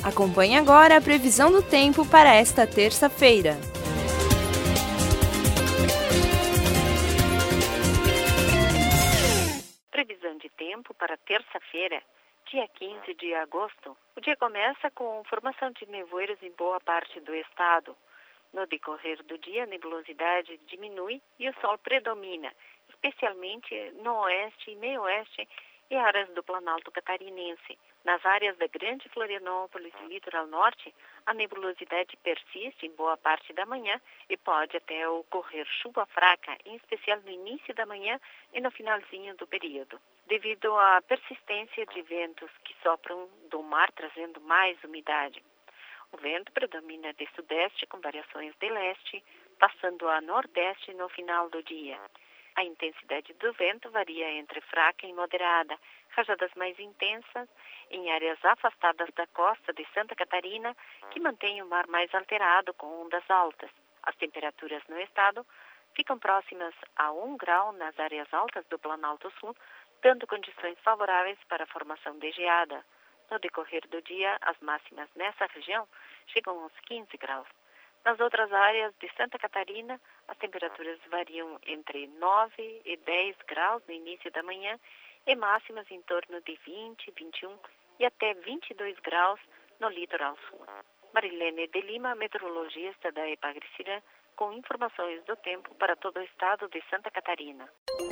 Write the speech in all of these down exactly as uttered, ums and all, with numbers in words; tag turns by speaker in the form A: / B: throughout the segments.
A: Acompanhe agora a previsão do tempo para esta terça-feira.
B: Previsão de tempo para terça-feira, dia quinze de agosto. O dia começa com formação de nevoeiros em boa parte do estado. No decorrer do dia, a nebulosidade diminui e o sol predomina, especialmente no oeste e meio-oeste e áreas do Planalto Catarinense. Nas áreas da Grande Florianópolis e Litoral Norte, a nebulosidade persiste em boa parte da manhã e pode até ocorrer chuva fraca, em especial no início da manhã e no finalzinho do período. Devido à persistência de ventos que sopram do mar trazendo mais umidade. O vento predomina de sudeste com variações de leste, passando a nordeste no final do dia. A intensidade do vento varia entre fraca e moderada, rajadas mais intensas em áreas afastadas da costa de Santa Catarina, que mantém o mar mais alterado com ondas altas. As temperaturas no estado ficam próximas a um grau nas áreas altas do Planalto Sul, dando condições favoráveis para a formação de geada. No decorrer do dia, as máximas nessa região chegam aos quinze graus. Nas outras áreas de Santa Catarina, as temperaturas variam entre nove e dez graus no início da manhã e máximas em torno de vinte, vinte e um e até vinte e dois graus no litoral sul. Marilene de Lima, meteorologista da Epagre-Cirã, com informações do tempo para todo o estado de Santa Catarina.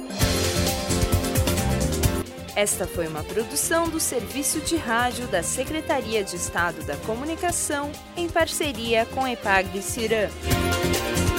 A: Esta foi uma produção do Serviço de Rádio da Secretaria de Estado da Comunicação, em parceria com a Epagre-Cirã.